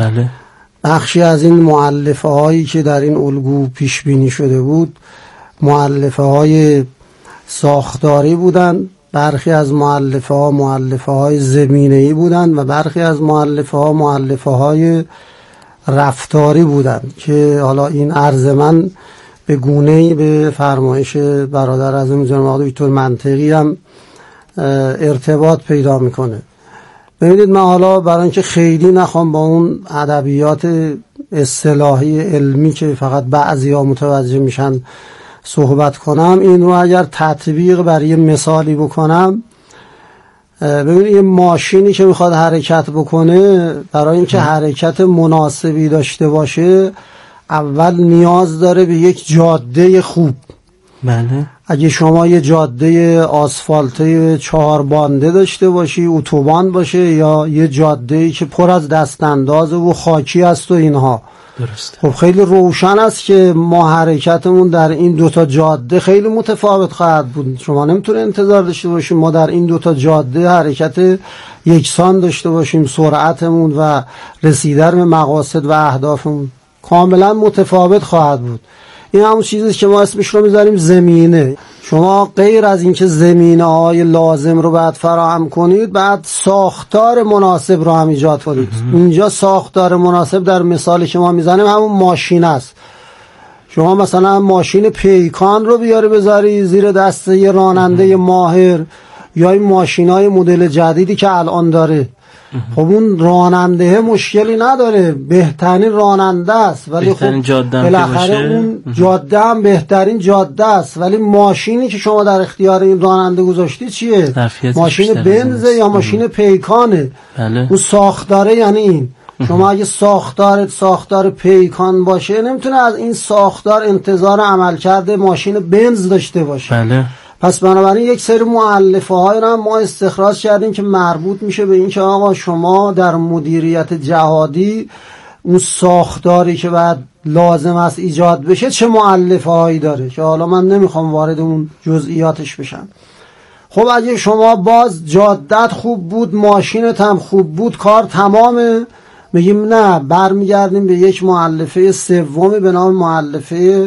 بله. بخشی از این مؤلفه هایی که در این الگو پیش بینی شده بود مؤلفه های ساختاری بودند، برخی از مؤلفه های زمینه‌ای بودند و برخی از مؤلفه های رفتاری بودند که حالا این عرض من به گونه‌ای به فرمایش برادر اعظم جناب آقای دکتر منطقی هم ارتباط پیدا میکنه. ببینید من حالا برای اینکه خیلی نخوام با اون ادبیات اصطلاحی علمی که فقط بعضیا متوجه میشن صحبت کنم، این رو اگر تطبیق بر یه مثالی بکنم، ببینید یه ماشینی که میخواد حرکت بکنه، برای اینکه حرکت مناسبی داشته باشه اول نیاز داره به یک جاده خوب. بله. اگه شما یه جاده آسفالته 4 بانده داشته باشی، اتوبان باشه، یا یه جاده‌ای که پر از دستانداز و خاکی است و اینها، درسته. خب خیلی روشن است که ما حرکتمون در این دوتا جاده خیلی متفاوت خواهد بود. شما نمیتونه انتظار داشته باشیم ما در این دوتا جاده حرکت یکسان داشته باشیم، سرعتمون و رسیدن به مقاصد و اهدافمون کاملا متفاوت خواهد بود. این همون چیزیست که ما اسمش رو میذاریم زمینه. شما غیر از اینکه زمینه‌های لازم رو باید فراهم کنید، بعد ساختار مناسب رو هم ایجاد کنید. اینجا ساختار مناسب در مثالی که ما میزنیم همون ماشین است. شما مثلا ماشین پیکان رو بیاری بذاری زیر دست یه راننده ماهر، یا این ماشینای مدل جدیدی که الان داره، خب اون راننده مشکلی نداره، بهترین راننده است، ولی خب بالاخره اون جاده هم بهترین جاده است، ولی ماشینی که شما در اختیار این راننده گذاشتی چیه؟ ماشین بنز یا ماشین پیکانه. بله. اون ساختاره یعنی این. شما اگه ساختار پیکان باشه، نمیتونه از این ساختار انتظار عملکرد ماشین بنز داشته باشه. بله. پس بنابراین یک سری مؤلفه های رو ما استخراج کردیم که مربوط میشه به این که آقا شما در مدیریت جهادی اون ساختاری که بعد لازم است ایجاد بشه چه مؤلفه هایی داره، که حالا من نمیخوام وارد اون جزئیاتش بشم. خب اگه شما باز جادت خوب بود، ماشینت هم خوب بود، کار تمامه، میگیم نه، برمیگردیم به یک مؤلفه سومی به نام مؤلفه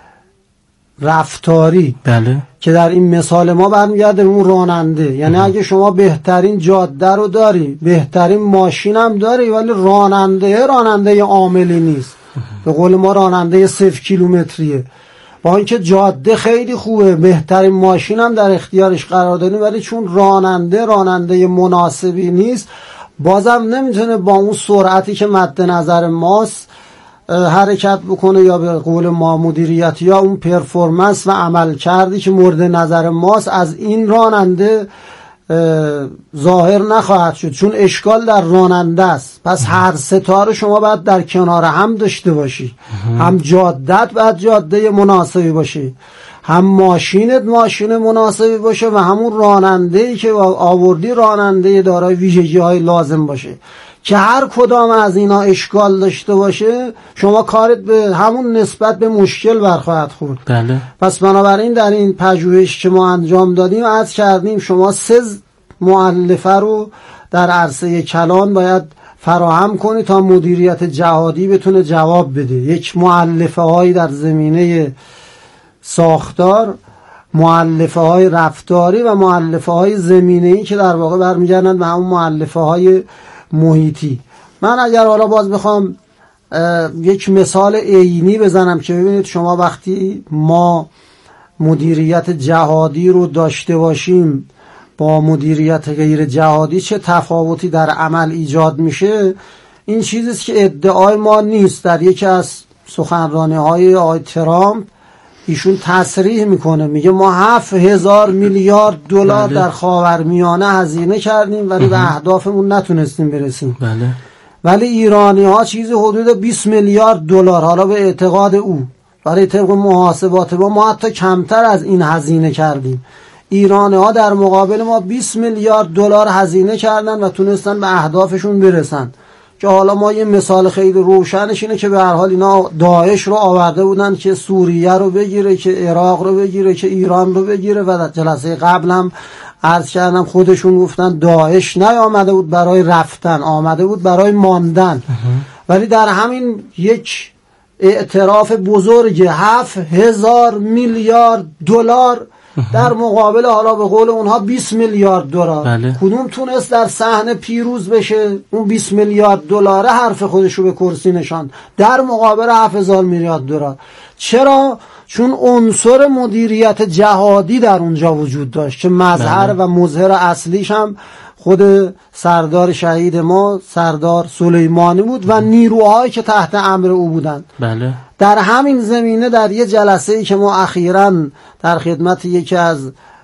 رفتاری. بله. که در این مثال ما برمیگرده به اون راننده. یعنی اگه شما بهترین جاده رو داری، بهترین ماشین هم داری، ولی راننده عاملی نیست، به قول ما راننده 0 کیلومتریه، با اینکه جاده خیلی خوبه، بهترین ماشین هم در اختیارش قرار داریم، ولی چون راننده مناسبی نیست، بازم نمیتونه با اون سرعتی که مد نظر ماست حرکت بکنه، یا به قول ما مدیریت، یا اون پرفورمنس و عمل کردی که مورد نظر ماست از این راننده ظاهر نخواهد شد، چون اشکال در راننده است. پس هر ستا رو شما باید در کنار هم داشته باشی. هم جادت باید جاده مناسبی باشه، هم ماشینت ماشین مناسبی باشه، و همون راننده‌ای که آوردی راننده دارای ویژگی‌های لازم باشه. که هر کدام از اینا اشکال داشته باشه، شما کارت به همون نسبت به مشکل برخواهد خورد. بله. پس بنابراین در این پژوهش که ما انجام دادیم عرض کردیم شما 3 مؤلفه رو در عرصه کلان باید فراهم کنی تا مدیریت جهادی بتونه جواب بده. یک مؤلفه هایی در زمینه ساختار، مؤلفه های رفتاری و مؤلفه های زمینه‌ای که در واقع برمیگردن به همون مؤلفه های محیطی. من اگر حالا باز بخوام یک مثال عینی بزنم که ببینید شما وقتی ما مدیریت جهادی رو داشته باشیم با مدیریت غیر جهادی چه تفاوتی در عمل ایجاد میشه، این چیزیست که ادعای ما نیست. در یکی از سخنرانی‌های آقای ترامپ ایشون تصریح میکنه، میگه ما 7000 میلیارد دلار در خاورمیانه هزینه کردیم ولی به اهدافمون نتونستیم برسیم. بله. ولی ایرانی ها چیزی حدود 20 میلیارد دلار، حالا به اعتقاد او، برای طبق محاسبات ما حتی کمتر از این هزینه کردیم. ایرانی ها در مقابل ما 20 میلیارد دلار هزینه کردن و تونستن به اهدافشون برسن. که حالا ما یه مثال خیلی روشنش اینه که به هر حال اینا داعش رو آورده بودن که سوریه رو بگیره، که عراق رو بگیره، که ایران رو بگیره، و در جلسه قبل هم عرض کردم خودشون گفتن داعش نیامده بود برای رفتن، آمده بود برای ماندن. ولی در همین یک اعتراف بزرگ 7,000 میلیارد دلار در مقابل حالا به قول اونها 20 میلیارد دلار، بله. کدوم تونست در صحنه پیروز بشه؟ اون 20 میلیارد دلار حرف خودشو به کرسی نشاند در مقابل 7,000 میلیارد دلار. چرا؟ چون عنصر مدیریت جهادی در اونجا وجود داشت که مظهر و مظهر اصلیش هم خود سردار شهید ما سردار سلیمانی بود و نیروهایی که تحت امر او بودند. بله. در همین زمینه در یه جلسه‌ای که ما اخیراً در خدمت یکی از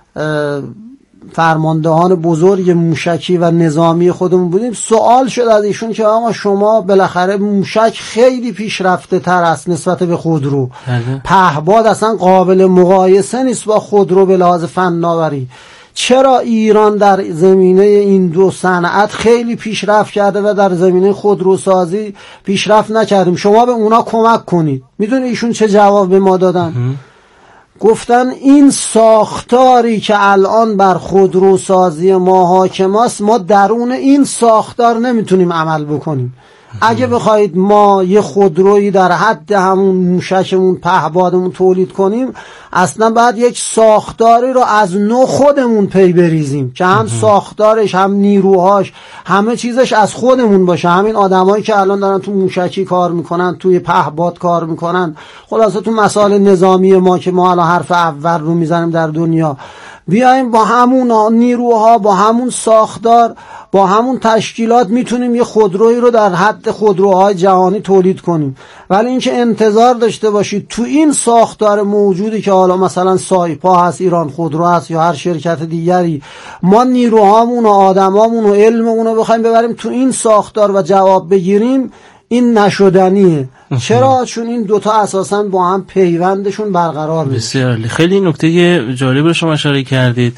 فرماندهان بزرگ موشکی و نظامی خودمون بودیم، سوال شد از ایشون که آقا شما بالاخره موشک خیلی پیشرفته تر است نسبت به خودرو، پهباد اصلا قابل مقایسه نیست با خودرو به لحاظ فناوری، چرا ایران در زمینه این دو صنعت خیلی پیشرفت کرده و در زمینه خودروسازی پیشرفت نکردیم؟ شما به اونا کمک کنید. میدونی ایشون چه جواب به ما دادن؟ گفتن این ساختاری که الان بر خودروسازی ما حاکم است، ما درون این ساختار نمیتونیم عمل بکنیم. اگه بخواید ما یه خودرویی در حد همون موشکمون پهبادمون تولید کنیم، اصلا باید یک ساختاری رو از نو خودمون پی بریزیم که هم ساختارش هم نیروهاش همه چیزش از خودمون باشه. همین آدمایی که الان دارن تو موشکی کار میکنن، توی پهباد کار میکنن، خلاصه تو مسائل نظامی ما که ما الان حرف اول رو میزنیم در دنیا، بیایم با همون نیروها، با همون ساختار، با همون تشکیلات میتونیم یه خودرویی رو در حد خودروهای جهانی تولید کنیم. ولی اینکه انتظار داشته باشید تو این ساختار موجودی که حالا مثلا سایپا هست، ایران خودرو هست یا هر شرکت دیگری، ما نیروهامون و آدمامون و علممون رو بخوایم ببریم تو این ساختار و جواب بگیریم، این نشدنیه. چرا؟ چون این دوتا اساساً با هم پیوندشون برقرار نیست. بسیار خیلی نکته جالب رو شما اشاره کردید.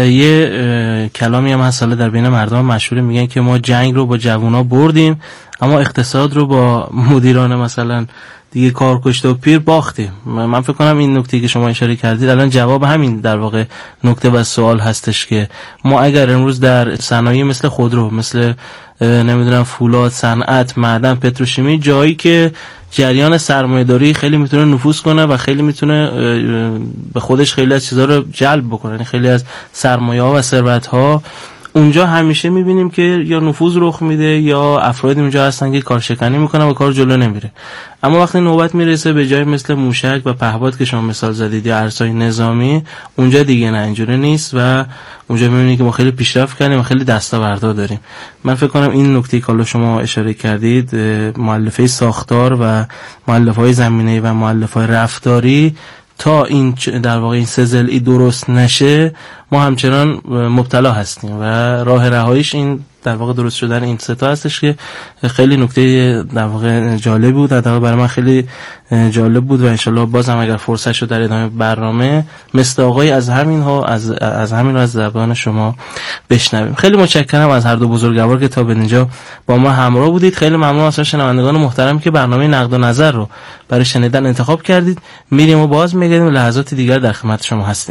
یه کلامی هم هست در بین مردم مشهور، میگن که ما جنگ رو با جوونا بردیم اما اقتصاد رو با مدیران مثلا دیگه کارکشته و پیر باختیم. من فکر کنم این نکته که شما اشاره کردید الان جواب همین در واقع نکته و سوال هستش که ما اگر امروز در صنایع مثل خودرو، مثل نمیدونم فولاد، صنعت، معدن، پتروشیمی، جایی که جریان سرمایه‌داری خیلی میتونه نفوذ کنه و خیلی میتونه به خودش خیلی از چیزا رو جلب بکنه، یعنی خیلی از سرمایه‌ها و ثروت‌ها اونجا همیشه میبینیم که یا نفوذ رخ میده یا افرادی اونجا هستن که کارشکنی میکنن و کار جلو نمیره. اما وقتی نوبت میرسه به جای مثل موشک و پهباد که شما مثال زدید یا ارزهای نظامی، اونجا دیگه نه، اینجوری نیست و اونجا میبینید که ما خیلی پیشرفت کردیم و خیلی دستاوردها داریم. من فکر کنم این نکته که شما اشاره کردید، مؤلفه ساختار و مؤلفه‌های زمینه‌ای و مؤلفه‌های رفتاری، تا این در واقع این سه ضلعی درست نشه ما همچنان مبتلا هستیم و راه رهاییش این در واقع درست شدن این سه تا هستش که خیلی نکته در واقع جالب بود. در برای من خیلی جالب بود و انشالله باز هم اگر فرصت شد در ادامه برنامه مثل آقای از همین رو از زبان شما بشنویم. خیلی متشکرم از هر دو بزرگوار که تا به اینجا با ما همراه بودید. خیلی ممنون از شنوندگان محترم که برنامه نقد و نظر رو برای شنیدن انتخاب کردید. میریم و باز میگردیم، لحظات دیگر در خدمت شما هستیم.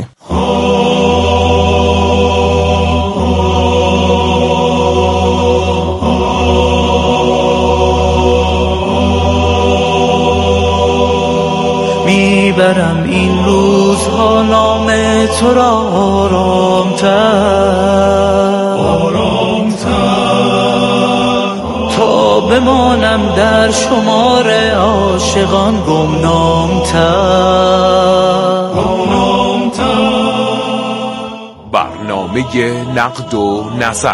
میبرم این روزها نام تو را آرام‌تر تا بمانم در شمار عاشقان گمنام‌تر. برنامه نقد و نظر،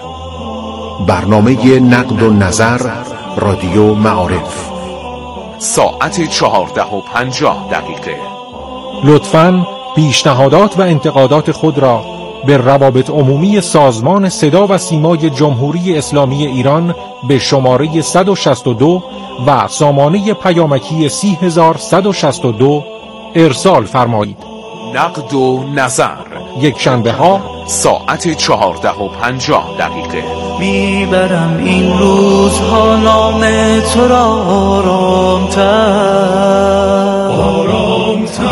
برنامه نقد و نظر رادیو معارف، ساعت 14:50. لطفاً پیشنهادات و انتقادات خود را به روابط عمومی سازمان صدا و سیمای جمهوری اسلامی ایران به شماره 162 و سامانه پیامکی 30162 ارسال فرمایید. نقد و نظر، یک شنبه ها ساعت 14:50. میبرم این روزها نام تو را آرام‌تر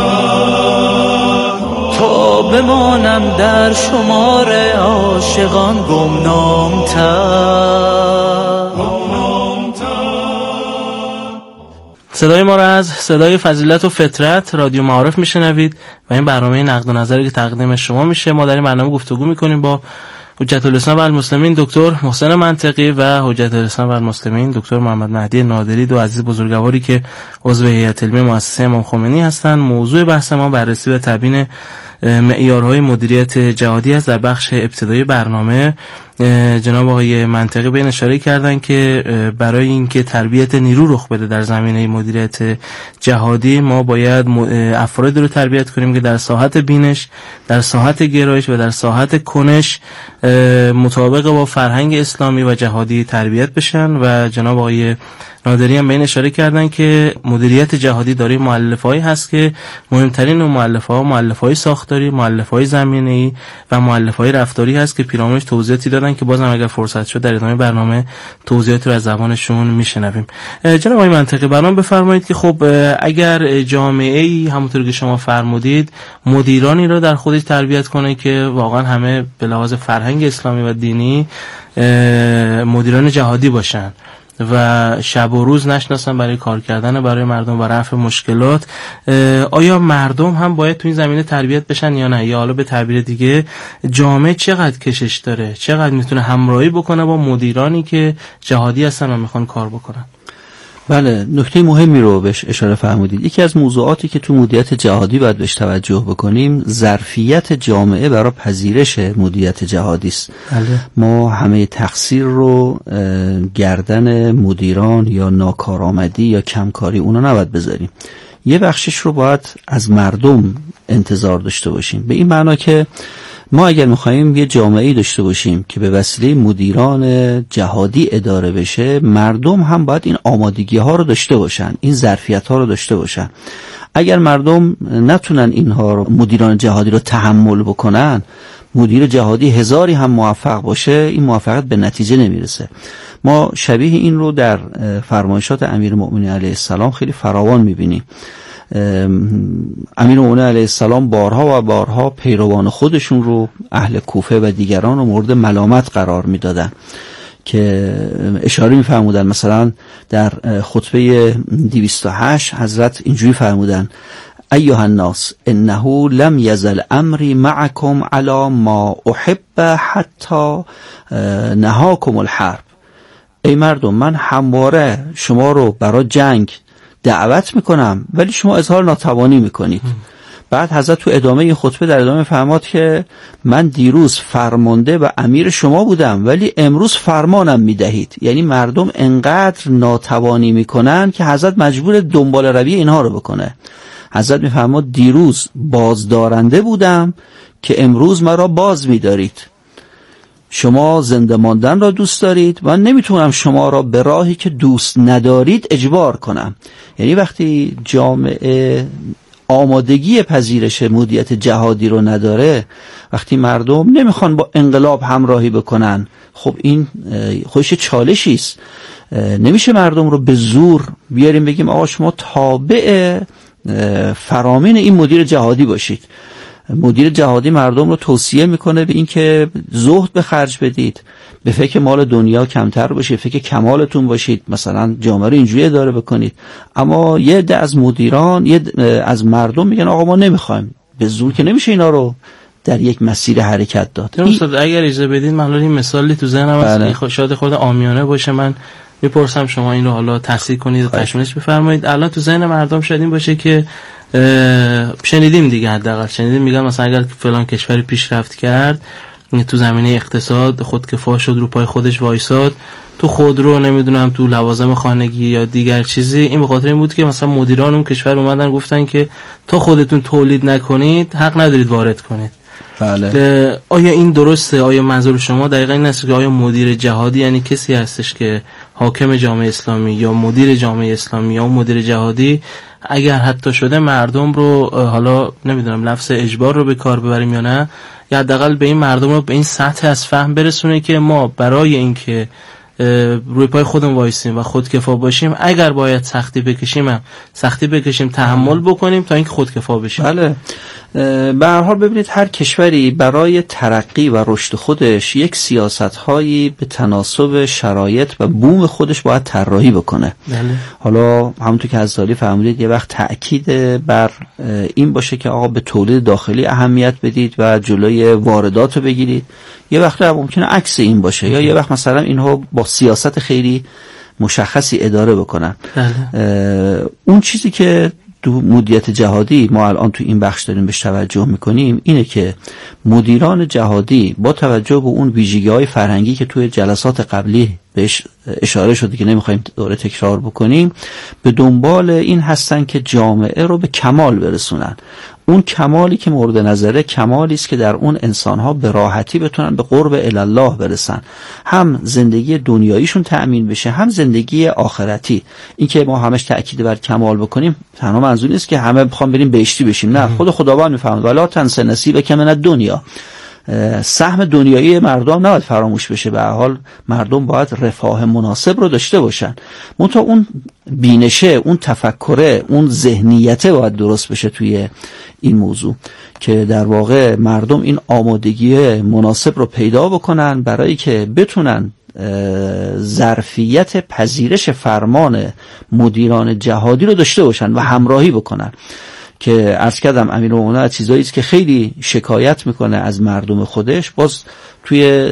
تا بمانم در شمار عاشقان گمنام‌تر. صدای ما را از صدای فضیلت و فطرت رادیو معارف میشنوید و این برنامه نقد و نظری که تقدیم شما میشه. ما در این برنامه گفتگو میکنیم با حجت الاسلام و المسلمین دکتر محسن منطقی و حجت الاسلام و المسلمین دکتر محمد مهدی نادری، دو عزیز بزرگواری که عضو هیئت علمی مؤسسه امام خمینی هستند. موضوع بحث ما بررسی و تبیین معیارهای مدیریت جهادی است. در بخش ابتدایی برنامه جناب آقای منطقی به این اشاره کردن که برای اینکه تربیت نیرو رخ بده در زمینه مدیریت جهادی ما باید افرادی رو تربیت کنیم که در ساحت بینش، در ساحت گرایش و در ساحت کنش مطابق با فرهنگ اسلامی و جهادی تربیت بشن. و جناب آقای نادری هم به این اشاره کردن که مدیریت جهادی دارای مؤلفه‌ای هست که مهمترین اون مؤلفه‌ها مؤلفه‌های ساختاری، مؤلفه‌های زمینه‌ای و مؤلفه‌های رفتاری هست که پیرامونش توضیحاتی دادن که بازم اگر فرصت شد در ادامه برنامه توضیحات رو از زبانشون میشنویم. جناب آقای منطقی برام بفرمایید که خب اگر جامعه‌ای همونطور که شما فرمودید مدیرانی رو در خودش تربیت کنه که واقعا همه به لحاظ فرهنگ اسلامی و دینی مدیران جهادی باشن و شب و روز نشناسن برای کار کردن برای مردم و رفع مشکلات، آیا مردم هم باید تو این زمینه تربیت بشن یا نه؟ یا حالا به تعبیر دیگه جامعه چقدر کشش داره، چقدر میتونه همراهی بکنه با مدیرانی که جهادی هستن و میخوان کار بکنن؟ بله، نکته مهمی رو بهش اشاره فرمودید. یکی از موضوعاتی که تو مدیریت جهادی باید بهش توجه بکنیم ظرفیت جامعه برای پذیرش مدیریت جهادی است. بله. ما همه تقصیر رو گردن مدیران یا ناکارآمدی یا کمکاری اونا نباید بذاریم. یه بخشش رو باید از مردم انتظار داشته باشیم، به این معنا که ما اگر میخواییم یه جامعه‌ای داشته باشیم که به وسیله مدیران جهادی اداره بشه، مردم هم باید این آمادگی ها رو داشته باشن، این ظرفیت ها رو داشته باشن. اگر مردم نتونن اینها رو، مدیران جهادی رو تحمل بکنن، مدیر جهادی هزاری هم موفق باشه این موفقیت به نتیجه نمیرسه. ما شبیه این رو در فرمایشات امیرالمؤمنین علیه السلام خیلی فراوان میبینیم. امیرالمؤمنین علیه السلام بارها و بارها پیروان خودشون رو، اهل کوفه و دیگران رو مورد ملامت قرار میدادن که اشاره میفرمودن. مثلا در خطبه 208 حضرت اینجوری فرمودن: ایها الناس انه لم یزل امری معکم علی ما احب حتی نهاکم الحرب. ای مردم، من همواره شما رو برای جنگ دعوت میکنم ولی شما اظهار ناتوانی میکنید. بعد حضرت تو ادامه این خطبه در ادامه فرماد که من دیروز فرمانده و امیر شما بودم ولی امروز فرمانم میدهید. یعنی مردم انقدر ناتوانی میکنن که حضرت مجبور دنبال روی اینها رو بکنه. حضرت میفرماد دیروز بازدارنده بودم که امروز مرا باز میدارید. شما زنده ماندن را دوست دارید، من نمیتونم شما را به راهی که دوست ندارید اجبار کنم. یعنی وقتی جامعه آمادگی پذیرش مدیریت جهادی رو نداره، وقتی مردم نمیخوان با انقلاب همراهی بکنن، خب این خودش چالشی است. نمیشه مردم رو به زور بیاریم بگیم آقا شما تابع فرامین این مدیر جهادی باشید. مدیر جهادی مردم رو توصیه میکنه به این که زهد به خرج بدید، به فکر مال دنیا کمتر باشید، فکر کمالتون باشید، مثلا جامعه رو اینجوری اداره بکنید. اما یه عده از مدیران، از مردم میگن آقا ما نمیخوایم. به زور که نمیشه اینا رو در یک مسیر حرکت داد. اگر اجازه بدید من این مثالی تو ذهنم هست، شاید خود عامیانه باشه، من میپرسم شما این رو حالا تصحیح کنید و تشمیلش بفرمایید. الان تو ذهن مردم شاید این باشه که شنیدیم دیگه، حداقل شنیدیم میگن مثلا اگر فلان کشوری پیشرفت کرد تو زمینه اقتصاد، خودکفا شد، رو پای خودش وایساد، تو خودرو نمیدونم تو لوازم خانگی یا دیگر چیزی، این به خاطر این بود که مثلا مدیران اون کشور اومدن گفتن که تا خودتون تولید نکنید حق ندارید وارد کنید. بله. آیا این درسته؟ آیا منظور شما دقیقاً این است که آیا مدیر جهادی یعنی کسی هستش که حاکم جامعه اسلامی یا مدیر جامعه اسلامی یا مدیر جهادی اگر حتی شده مردم رو، حالا نمیدونم لفظ اجبار رو به کار ببریم یا نه، یا حداقل به این مردم رو به این سطح از فهم برسونه که ما برای اینکه روی پای خودمون وایسیم و خودکفا باشیم اگر باید سختی بکشیم تحمل بکنیم تا اینکه خودکفا بشیم. بله. به هر حال ببینید هر کشوری برای ترقی و رشد خودش یک سیاست‌هایی به تناسب شرایط و بوم خودش باید طراحی بکنه. بله. حالا همونطور که عزیزالی فرمودید یه وقت تأکید بر این باشه که آقا به تولید داخلی اهمیت بدید و جلوی واردات رو بگیرید، یه وقت ممکنه عکس این باشه، یا یه وقت مثلا اینها با سیاست خیلی مشخصی اداره بکنن. بله. اون چیزی که تو مدیریت جهادی ما الان تو این بخش داریم بهش توجه میکنیم اینه که مدیران جهادی با توجه به اون ویژگی‌های فرهنگی که توی جلسات قبلی بهش اشاره شده که نمیخوایم دوره تکرار بکنیم، به دنبال این هستن که جامعه رو به کمال برسونن. اون کمالی که مورد نظره کمالی است که در اون انسان‌ها به راحتی بتونن به قرب الله برسن، هم زندگی دنیاییشون تأمین بشه هم زندگی آخرتی. این که ما همش تأکید بر کمال بکنیم تنها منظور نیست که همه بخوام بریم بهشتی بشیم، نه، خود خداوند میفهمه ولا تنس نصیبک من الدنیا، سهم دنیایی مردم نباید فراموش بشه. به هر حال مردم باید رفاه مناسب رو داشته باشن، منتها اون بینشه، اون تفکره، اون ذهنیته باید درست بشه توی این موضوع که در واقع مردم این آمادگی مناسب رو پیدا بکنن برای که بتونن ظرفیت پذیرش فرمان مدیران جهادی رو داشته باشن و همراهی بکنن. که عرض کردم امیرالمومنین از چیزایی است که خیلی شکایت میکنه از مردم خودش. باز توی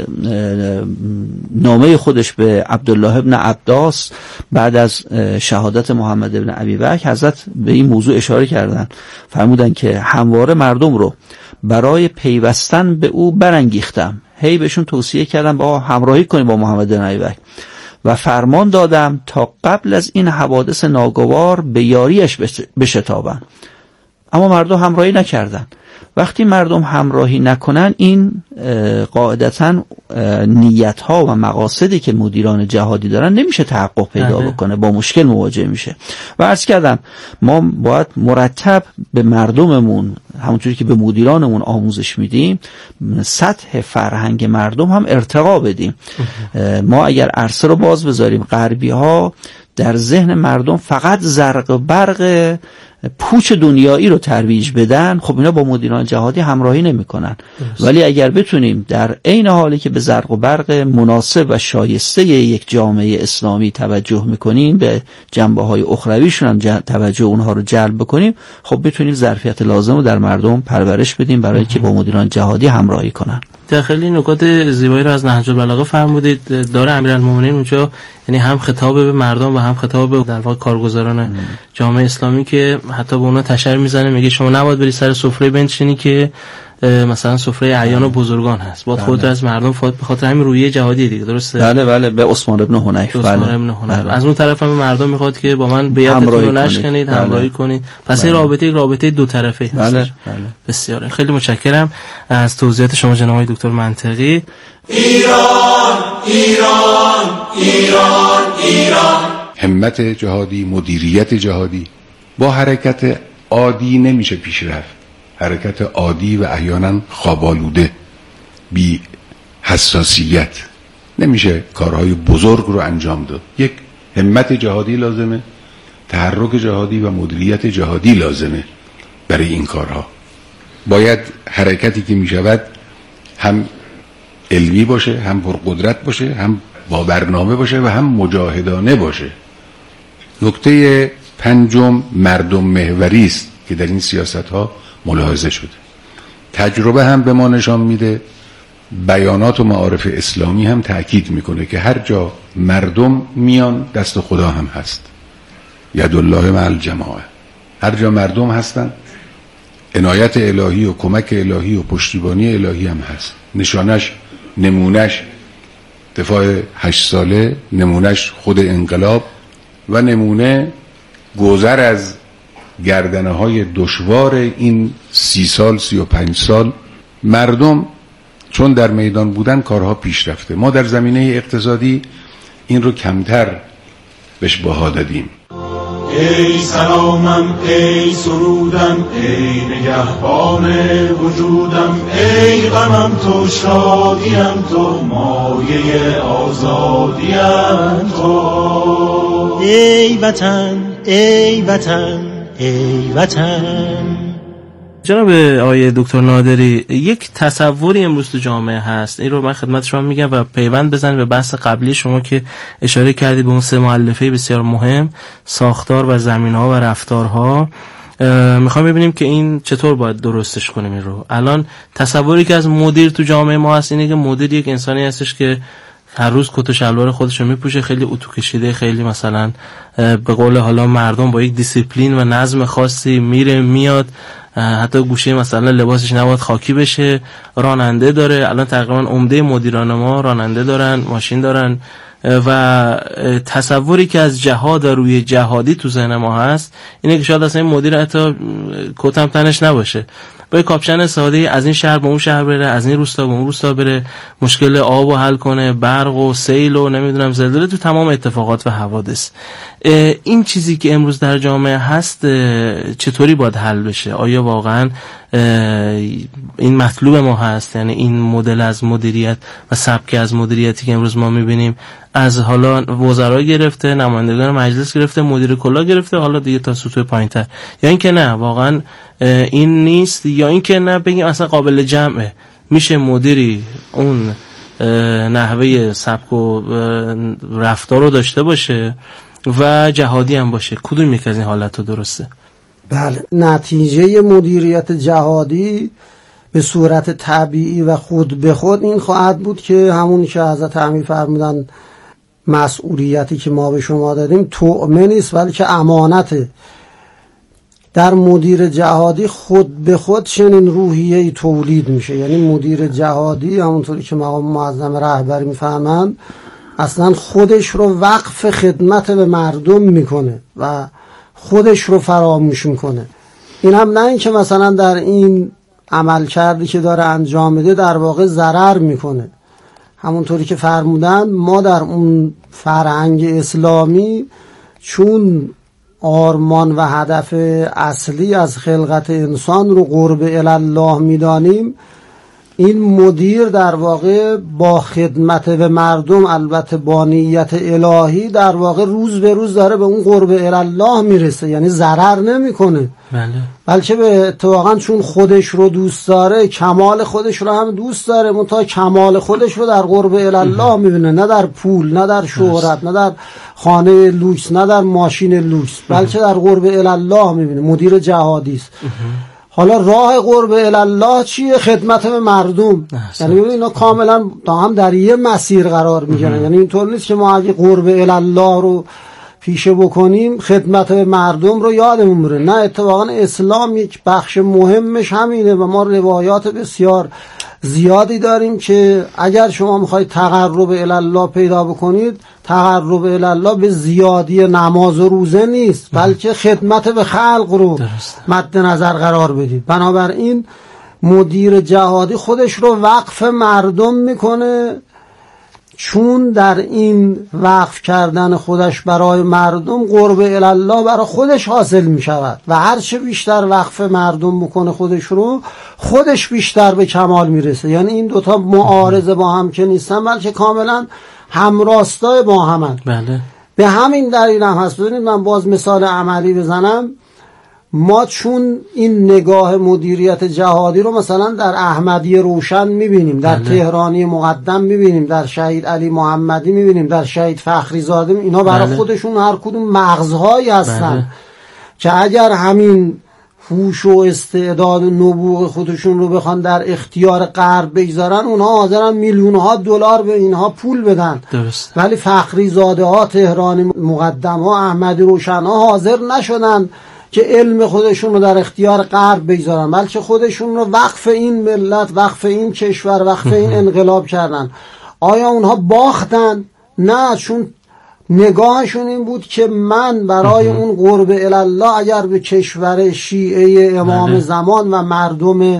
نامه خودش به عبدالله ابن عباس بعد از شهادت محمد ابن ابیبکر حضرت به این موضوع اشاره کردن، فرمودن که همواره مردم رو برای پیوستن به او برانگیختم، هی بهشون توصیه کردم با همراهی کنیم با محمد ابن ابیبکر و فرمان دادم تا قبل از این حوادث ناگوار به یاریش بشتابن، اما مردم همراهی نکردن. وقتی مردم همراهی نکنن این قاعدتاً نیت‌ها و مقاصدی که مدیران جهادی دارن نمیشه تحقق پیدا بکنه، با مشکل مواجه میشه. و عرض کردم ما باید مرتب به مردممون همونطوری که به مدیرانمون آموزش میدیم سطح فرهنگ مردم هم ارتقا بدیم. ما اگر عرصه رو باز بذاریم، غربی‌ها در ذهن مردم فقط زرق و برق پوچ دنیایی رو ترویج بدن، خب اینا با مدیران جهادی همراهی نمیکنن. ولی اگر بتونیم در عین حالی که به زرق و برق مناسب و شایسته یک جامعه اسلامی توجه میکنیم، به جنبه‌های اخرویشون هم توجه اونها رو جلب بکنیم، خب بتونیم ظرفیت لازم رو در مردم پرورش بدیم برای که با مدیران جهادی همراهی کنن. خیلی نکات زیبایی رو از نهج البلاغه فرمودید. داره امیرالمومنین اونجا یعنی هم خطاب به مردم و هم خطاب به در واقع کارگزاران جامعه اسلامی که حتی به اونا تشر میزنه، میگه شما نباید بری سر سفره بنشینی که مثلا سفره اعیان و بزرگان هست، باید خودت از مردم به خاطر همین رویه جهادی دیگه. درسته؟ بله به عثمان ابن حنیف. بله. از اون طرف هم مردم میخواد که با من بیعتتون رو نشکنید، همراهی کنید. پس این رابطه دو طرفه هست. بله. بسیار خیلی متشکرم از توضیحات شما جناب آقای دکتر منطقی. ایران ایران ایران ایران. همت جهادی، مدیریت جهادی با حرکت عادی نمیشه پیش رفت. حرکت عادی و احیانا خواب‌آلوده، بی حساسیت نمیشه کارهای بزرگ رو انجام داد. یک همت جهادی لازمه، تحرک جهادی و مدیریت جهادی لازمه. برای این کارها باید حرکتی که میشود هم علمی باشه، هم پرقدرت باشه، هم با برنامه باشه و هم مجاهدانه باشه. نکته پنجم مردم محوری است که در این سیاست ها ملاحظه شده. تجربه هم به ما نشان میده، بیانات و معارف اسلامی هم تأکید میکنه که هر جا مردم میان دست خدا هم هست. یدالله مع الجماعه. هر جا مردم هستن عنایت الهی و کمک الهی و پشتیبانی الهی هم هست. نشانش، نمونش دفاع 8 ساله، نمونش خود انقلاب و نمونه گذر از گردنه های دشوار این 30 سال 35 سال. مردم چون در میدان بودن کارها پیش رفته. ما در زمینه اقتصادی این رو کمتر بهش بها دادیم. ای سلامم، ای سرودم، ای نگهبان وجودم، ای غمم تو، شادیم تو، مایه آزادیم تو. ای وطن، ای وطن، ای وطن، جناب آقای دکتر نادری، یک تصوری امروز تو جامعه هست، این رو من خدمت شما میگم و پیوند بزنید به بحث قبلی شما که اشاره کردید به اون 3 مؤلفه بسیار مهم، ساختار و زمینه‌ها و رفتارها. میخوام ببینیم که این چطور باید درستش کنیم. این رو الان تصوری که از مدیر تو جامعه ما هست اینه که مدیر یک انسانی هستش که هر روز کت و شلوار خودش رو میپوشه، خیلی اتو کشیده، خیلی مثلا به قول حالا مردم با یک دیسیپلین و نظم خاصی میره میاد، حتی گوشه مثلا لباسش نباید خاکی بشه، راننده داره. الان تقریبا عمده مدیران ما راننده دارن، ماشین دارن و تصوری که از جهاد و روی جهادی تو ذهن ما هست اینه که شاید اصلا این مدیر حتی کت هم تنش نباشه، با کاپشن ساده از این شهر به اون شهر بره، از این روستا به اون روستا بره، مشکل آب رو حل کنه، برق و سیل و نمیدونم زلزله، تو تمام اتفاقات و حوادث. این چیزی که امروز در جامعه هست چطوری باید حل بشه؟ آیا واقعا این مطلوب ما هست؟ یعنی این مدل از مدیریت و سبک از مدیریتی که امروز ما میبینیم از حالا وزرا گرفته، نمایندگان مجلس گرفته، مدیر کلا گرفته، حالا دیگه تا سطوح پایین‌تر، یا اینکه نه واقعا این نیست، یا اینکه نه بگیم اصلا قابل جمعه، میشه مدیری اون نحوه سبک و رفتار رو داشته باشه و جهادی هم باشه؟ کدوم یک از این حالت رو درسته؟ بله، نتیجه مدیریت جهادی به صورت طبیعی و خود به خود این خواهد بود که همونی که حضرت امیر فرمودن مسئولیتی که ما به شما دادیم طعمه نیست بلکه امانته. در مدیر جهادی خود به خود چنین روحیه‌ای تولید میشه. یعنی مدیر جهادی همونطوری که مقام معظم رهبری میفهمن اصلا خودش رو وقف خدمت به مردم میکنه و خودش رو فراموش میکنه. این هم نه این که مثلا در این عمل کردی که داره انجام میده در واقع ضرر میکنه. همونطوری که فرمودن ما در اون فرهنگ اسلامی چون آرمان و هدف اصلی از خلقت انسان رو قرب الله میدانیم، این مدیر در واقع با خدمت به مردم، البته با نیت الهی، در واقع روز به روز داره به اون قرب الله میرسه، یعنی ضرر نمیکنه. بله. بلکه به اتفاقا چون خودش رو دوست داره، کمال خودش رو هم دوست داره، منتها کمال خودش رو در قرب الله میبینه، نه در پول، نه در شهرت، نه در خانه لوکس، نه در ماشین لوکس، بلکه در قرب الله میبینه. مدیر جهادی است. حالا راه قرب الله چیه؟ خدمت به مردم. یعنی اینا کاملا هم در یه مسیر قرار میگیرن. یعنی اینطور نیست که ما اگه قرب الله رو پیشه بکنیم خدمت به مردم رو یادمون بره. نه، اتفاقا اسلام یک بخش مهمش همینه و ما روایات بسیار زیادی داریم که اگر شما میخواید تقرب الله پیدا بکنید، تقرب الله به زیادی نماز و روزه نیست بلکه خدمت به خلق رو مد نظر قرار بدید. بنابراین مدیر جهادی خودش رو وقف مردم میکنه، چون در این وقف کردن خودش برای مردم قرب الله برای خودش حاصل می شود و هرچه بیشتر وقف مردم بکنه خودش رو، خودش بیشتر به کمال می رسه. یعنی این دوتا معارضه با هم که نیستن بلکه کاملا همراستای با همن. بله. به همین دلیل هم هست. ببینید من باز مثال عملی بزنم. ما چون این نگاه مدیریت جهادی رو مثلا در احمدی روشن میبینیم، در تهرانی مقدم میبینیم، در شهید علی محمدی میبینیم، در شهید فخری زاده، اینا برای خودشون هر کدوم مغزهایی هستن که اگر همین هوش و استعداد و نبوغ خودشون رو بخوان در اختیار غرب بگذارن، اونها حاضرن میلیون‌ها دلار به اینها پول بدن. درست. ولی فخری زاده ها، تهرانی مقدم ها، احمدی روشن ها حاضر نشدن که علم خودشون رو در اختیار غرب بگذارن، بلکه خودشون رو وقف این ملت، وقف این کشور، وقف این انقلاب کردن. آیا اونها باختن؟ نه، چون نگاهشون این بود که من برای اون قرب الله اگر به کشور شیعه امام زمان و مردم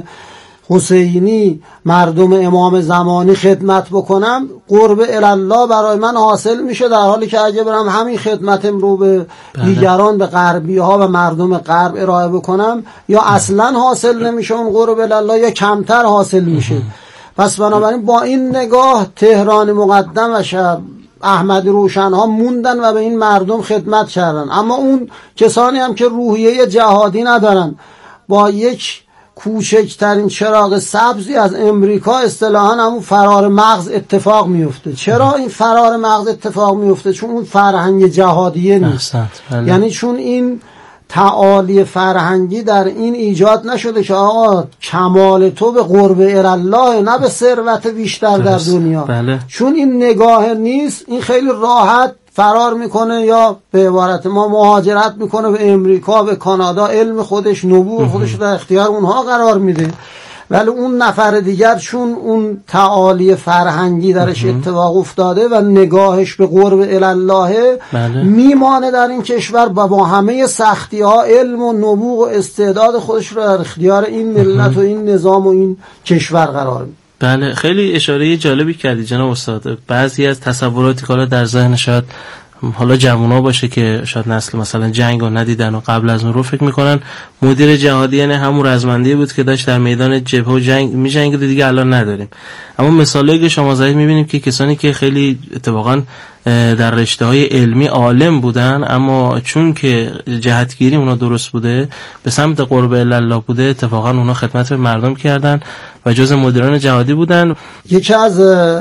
حسینی، مردم امام زمانی خدمت بکنم، قرب الله برای من حاصل میشه، در حالی که اگه برم همین خدمتم رو به دیگران، به غربی ها و مردم غرب ارائه بکنم، یا اصلا حاصل نمیشه اون قرب الله یا کمتر حاصل میشه. پس بنابراین با این نگاه تهران مقدم و احمدی روشن ها موندن و به این مردم خدمت کردن. اما اون کسانی هم که روحیه جهادی ندارن، با یک کوچکترین چراغ سبزی از امریکا اصطلاحاً همون فرار مغز اتفاق میفته. چرا این فرار مغز اتفاق میفته؟ چون اون فرهنگ جهادیه نیست. یعنی چون این تعالی فرهنگی در این ایجاد نشده که آقا کمال تو به قرب الله نه به ثروت بیشتر در دنیا. چون این نگاه نیست، این خیلی راحت فرار میکنه یا به عبارت ما مهاجرت میکنه به امریکا، به کانادا، علم خودش، نبوغ خودش در اختیار اونها قرار میده. ولی اون نفر دیگر چون اون تعالی فرهنگی درش اتفاق افتاده و نگاهش به قرب الله میمانه در این کشور و با همه سختی ها علم و نبوغ و استعداد خودش رو در اختیار این ملت و این نظام و این کشور قرار میده. بله، خیلی اشاره جالبی کردی جناب استاد. بعضی از تصوراتی که در ذهن شاید حالا جوونا باشه که شاید نسل مثلا جنگ رو ندیدن و قبل از اون رو فکر میکنن مدیر جهادی یعنی همون رزمنده بود که داشت در میدان جبهه و جنگ می‌جنگید دیگه الان نداریم. اما مثالی که شما زدید می‌بینیم که کسانی که خیلی اتفاقا در رشته‌های علمی عالم بودن اما چون که جهتگیری اونا درست بوده به سمت قرب الله بوده اتفاقا اونا خدمت به مردم کردن و جزء مدیران جهادی بودن. یکی از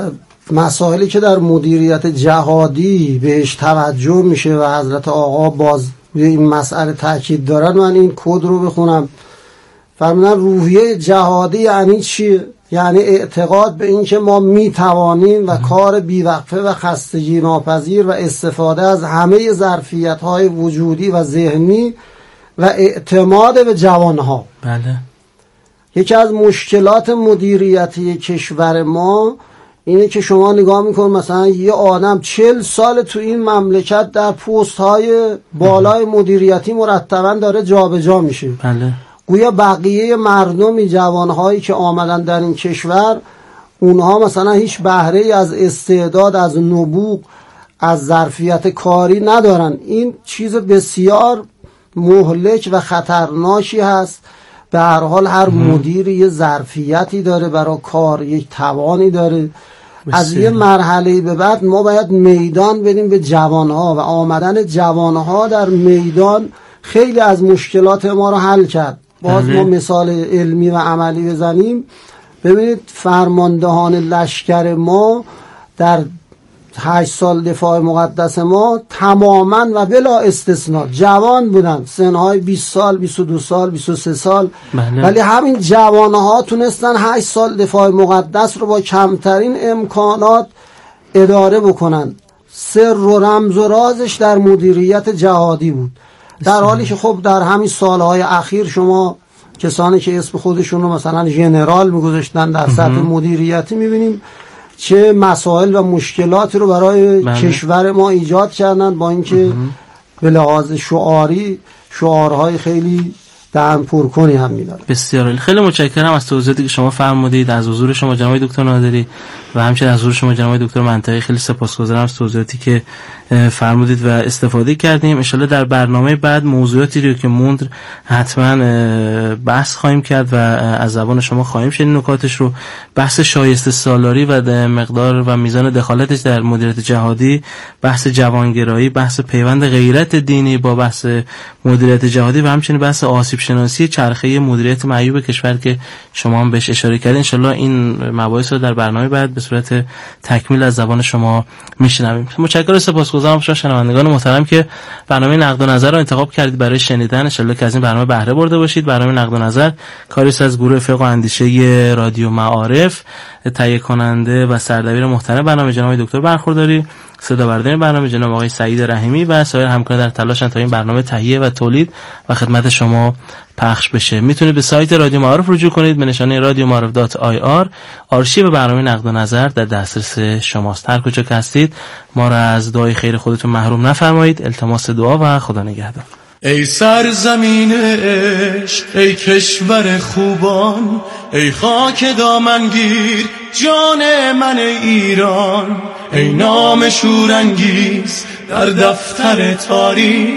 مسائلی که در مدیریت جهادی بهش توجه میشه و حضرت آقا باز به این مسئله تاکید دارن، من این کد رو بخونم. فرمودن روحیه جهادی یعنی چی؟ یعنی اعتقاد به این که ما میتوانیم و کار بیوقفه و خستگی ناپذیر و استفاده از همه ظرفیت‌های وجودی و ذهنی و اعتماد به جوانها. بله. یکی از مشکلات مدیریتی کشور ما اینه که شما نگاه میکن مثلا یه آدم 40 سال تو این مملکت در پست های بالای مدیریتی مرتباً داره جابجا میشه. بله. گویا بقیه مردمی جوانهایی که آمدن در این کشور اونها مثلا هیچ بهره ای از استعداد، از نبوغ، از ظرفیت کاری ندارن. این چیز بسیار مهلک و خطرناکی هست. به هر حال هر مدیری یه ظرفیتی داره برای کار، یک توانی داره. از یه مرحله به بعد ما باید میدان بدیم به جوانها و آمدن جوانها در میدان خیلی از مشکلات ما رو حل کرد. باز ما مثال علمی و عملی بزنیم. ببینید فرماندهان لشکر ما در 8 سال دفاع مقدس ما تماما و بلا استثناء جوان بودن، سنهای 20 سال، 22 سال، 23 سال. ولی همین جوانها تونستن 8 سال دفاع مقدس رو با کمترین امکانات اداره بکنن. سر و رمز و رازش در مدیریت جهادی بود. در حالی که خب در همین سالهای اخیر شما کسانی که اسم خودشون رو مثلا ژنرال میگذاشتن در سطح مدیریتی میبینیم چه مسائل و مشکلاتی رو برای کشور ما ایجاد کردن، با اینکه به لحاظ شعاری شعارهای خیلی دهن پرکنی هم میداره. بسیار خیلی متشکرم از توضیحاتی که شما فرمودید، از حضور شما جناب دکتر نادری و همچنین از حضور شما جناب دکتر منطقی. خیلی سپاسگزارم از توضیحاتی که فرمودید و استفاده کردیم. ان شاءالله در برنامه بعد موضوعاتی رو که موند حتما بحث خواهیم کرد و از زبان شما خواهیم شنید نکاتش رو. بحث شایسته سالاری و مقدار و میزان دخالتش در مدیریت جهادی، بحث جوانگرایی، بحث پیوند غیرت دینی با بحث مدیریت جهادی و همچنین بحث آسیب شناسی چرخه مدیریت معیوب کشور که شما هم بهش اشاره کردین. ان شاءالله این مباحث رو در برنامه بعد به صورت تکمیل از زبان شما میشنویم. متشکرم، سپاسگزارم شما شنوندگان محترم که برنامه نقد و نظر رو انتخاب کردید برای شنیدن. ان شاءالله که از این برنامه بهره برده باشید. برنامه نقد و نظر کاری است از گروه فقه و اندیشه رادیو معارف. تهیه کننده و سردبیر محترم برنامه جناب دکتر برخورداری، صدا بردار برنامه جناب آقای سعید رحیمی و سایر همکاران در تلاشن تا این برنامه تهیه و تولید و خدمت شما پخش بشه. میتونید به سایت رادیو معارف رجوع کنید به نشانه radioma'aruf.ir. آرشیو برنامه نقد و نظر در دسترس شماست. هر کجا که هستید ما را از دعای خیر خودتون محروم نفرمایید. التماس دعا و خدا نگهدار. ای سرزمین عشق، ای کشور خوبان، ای خاک دامنگیر جان من ایران، ای نام شورانگیز در دفتر تاریخ،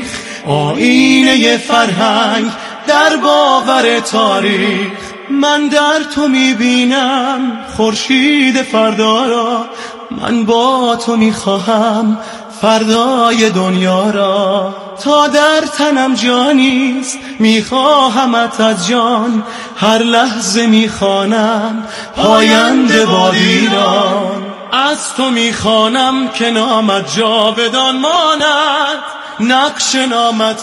آینه فرهنگ در باور تاریخ. من در تو میبینم خورشید فردا را، من با تو میخواهم فردای دنیا را. تا در تنم جانیست میخواهمت از جان، هر لحظه میخوانم پاینده باد ایران. از تو میخوانم که نامت جاودان ماند، نقش نامت